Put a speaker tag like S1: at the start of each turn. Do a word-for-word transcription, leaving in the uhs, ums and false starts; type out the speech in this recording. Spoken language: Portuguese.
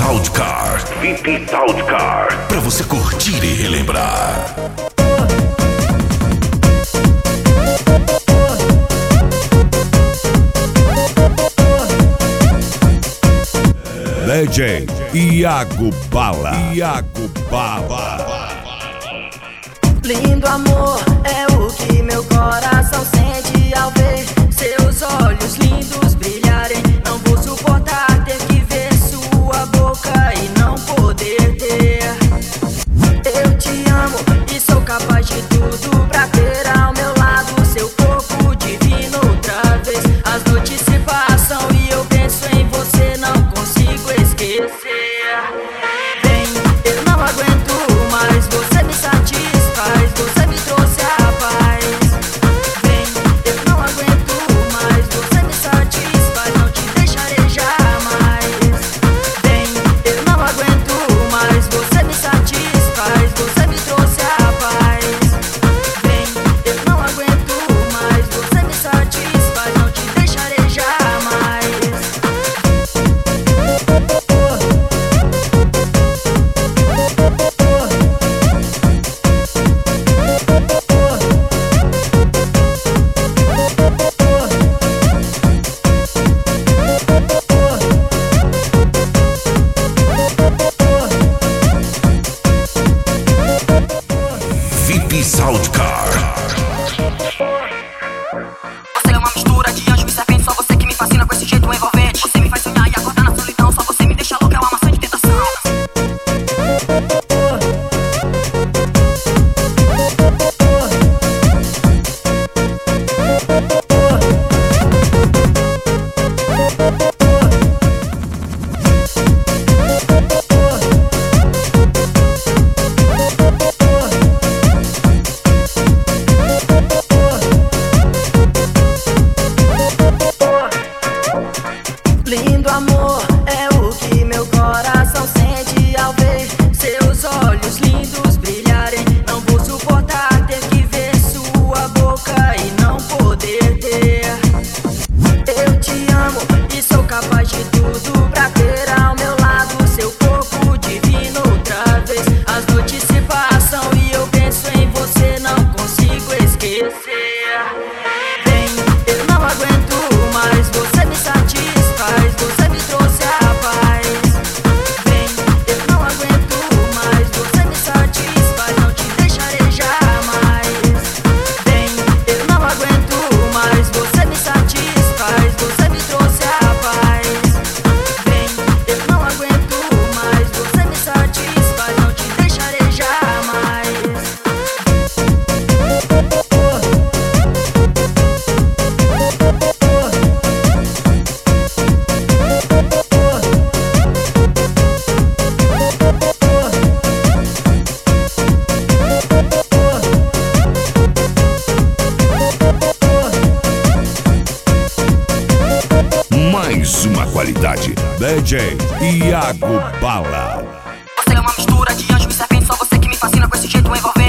S1: Soundcar. V I P Soundcar. Pra você curtir e relembrar. D J Iago Bala. Iago Bala.
S2: Lindo amor é o que meu coração sente ao ver seus olhos lindos brilharem. Não vou suportar ter que ver sua boca e não poder ter. Eu te amo e sou capaz de tudo pra ter ao meu lado seu corpo divino outra vez. As noites se passam e eu penso em você, não consigo esquecer. Vem, eu não aguento mais, você me satisfaz, você me trouxe a paz. Vem, eu não aguento mais, você me satisfaz, não te deixarei jamais. Vem, eu não aguento mais, você me satisfaz, você me trouxe a paz. Vem, eu não aguento mais, você me satisfaz, não te deixarei jamais.
S1: V I P Soundcar.
S3: Você é uma mistura de anjo e serpente, só você que me fascina com esse jeito envolvente. Você me faz sonhar e acordar na solidão, só você me deixa louca, é uma maçã de tentação.
S2: Lindo amor é o que meu coração sente ao ver seus olhos lindos brilharem. Não vou suportar ter que ver sua boca e não poder ter. Eu te amo e sou capaz de tudo pra ter ao meu lado seu corpo divino outra vez. As noites se passam e eu penso em você, não consigo esquecer. Vem, eu não aguento mais, você me satisfaz, você me trouxe a paz. Vem, eu não aguento mais, você me satisfaz, não te deixarei jamais. Vem, eu não aguento mais, você me satisfaz, você me trouxe a paz. Vem, eu não aguento mais, você me satisfaz, não te deixarei jamais.
S1: Mais uma qualidade. D J Iago Bala.
S3: Você é uma mistura de anjo e serpente, só você que me fascina com esse jeito envolvente.